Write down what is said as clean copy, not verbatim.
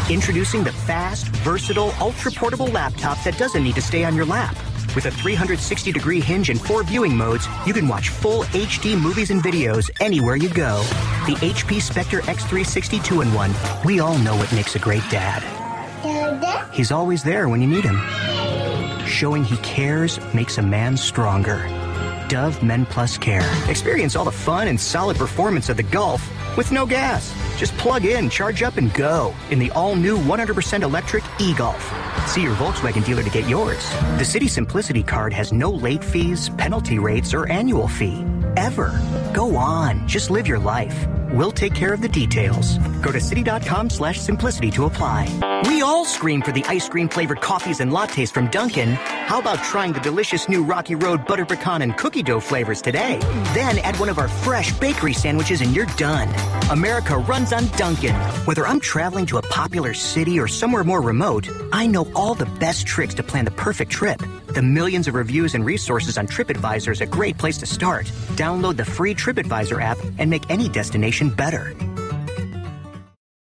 Introducing the fast, versatile, ultra-portable laptop that doesn't need to stay on your lap. With a 360-degree hinge and 4 viewing modes, you can watch full HD movies and videos anywhere you go. The HP Spectre X360 2-in-1. We all know what makes a great dad. He's always there when you need him. Showing he cares makes a man stronger. Dove Men Plus Care. Experience all the fun and solid performance of the Golf with no gas. Just plug in, charge up, and go in the all-new 100% electric e-Golf. See your Volkswagen dealer to get yours. The City Simplicity card has no late fees, penalty rates, or annual fee. Ever. Go on. Just live your life. We'll take care of the details. Go to citi.com/simplicity to apply. We all scream for the ice cream flavored coffees and lattes from Dunkin'. How about trying the delicious new Rocky Road butter pecan and cookie dough flavors today? Then add one of our fresh bakery sandwiches and you're done. America runs on Dunkin'. Whether I'm traveling to a popular city or somewhere more remote, I know all the best tricks to plan the perfect trip. The millions of reviews and resources on TripAdvisor is a great place to start. Download the free TripAdvisor app and make any destination better.